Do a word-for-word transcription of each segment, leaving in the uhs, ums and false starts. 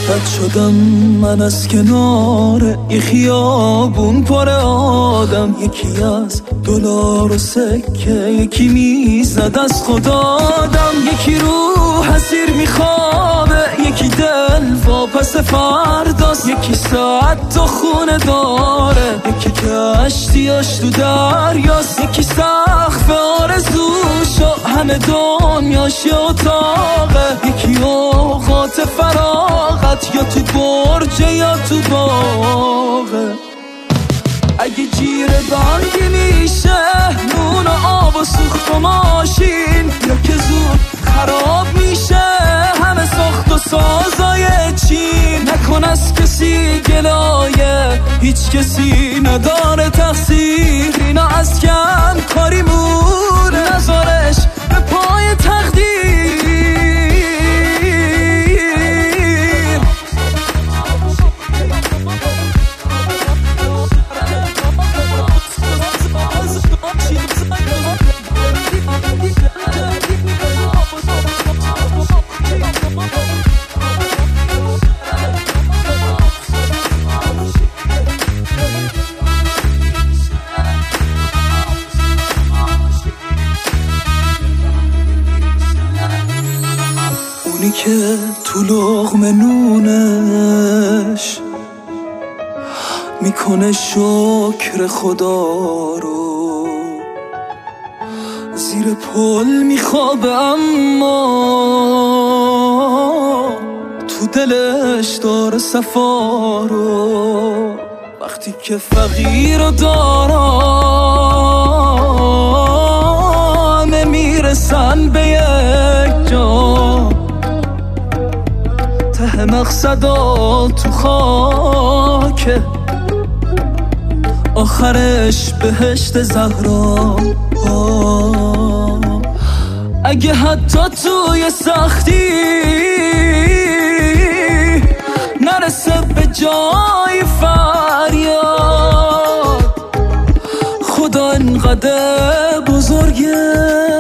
رد شدم من از کنار یه خیابون پر آدم، یکی از دلار و سکه یکی میزد از خدادم، یکی رو حسیر میخوابه یکی دل واپس فرداست، یکی ساعت تو خونه داره یکی کشتیاش تو دریاست، یکی سقف آرزوشو همه دنیاش یه اتاقه، یکی اوقات فراغت یا تو برجه یا تو باغه. اگه جیر بانگی میشه نون و آب و سوخت و ماشین، یا که زود خراب میشه همه ساخت و سازای چین، نکن از کسی گلایه هیچ کسی نداره تقصیر، اینا از کم کاری مونه نذارش به پای تقدیر. اونی که تو لقم نونش میکنه شکر خدا رو، زیر پل میخوابه اما تو دلش داره صفا رو، وقتی که فقیر و دارا میرسن به یک جا، ته مقصدا تو خاکه آخرش بهشت زهرا. اگه حتی توی سختی نرسه به جای فریاد، خدا انقدر بزرگه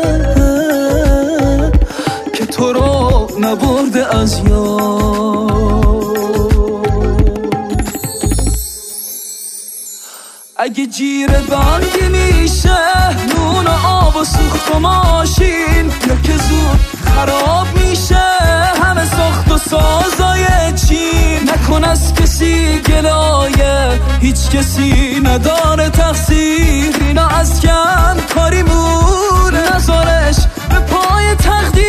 که تو رو نبرده از یاد. اگه جیر بانگی میشه نون و آب و سوخت و ماشین، یا که زود خراب میشه همه ساخت و سازای چین، نکن از کسی گلایه هیچ کسی نداره تقصیر، اینا از کم کاری مونه نذارش به پای تقدیر.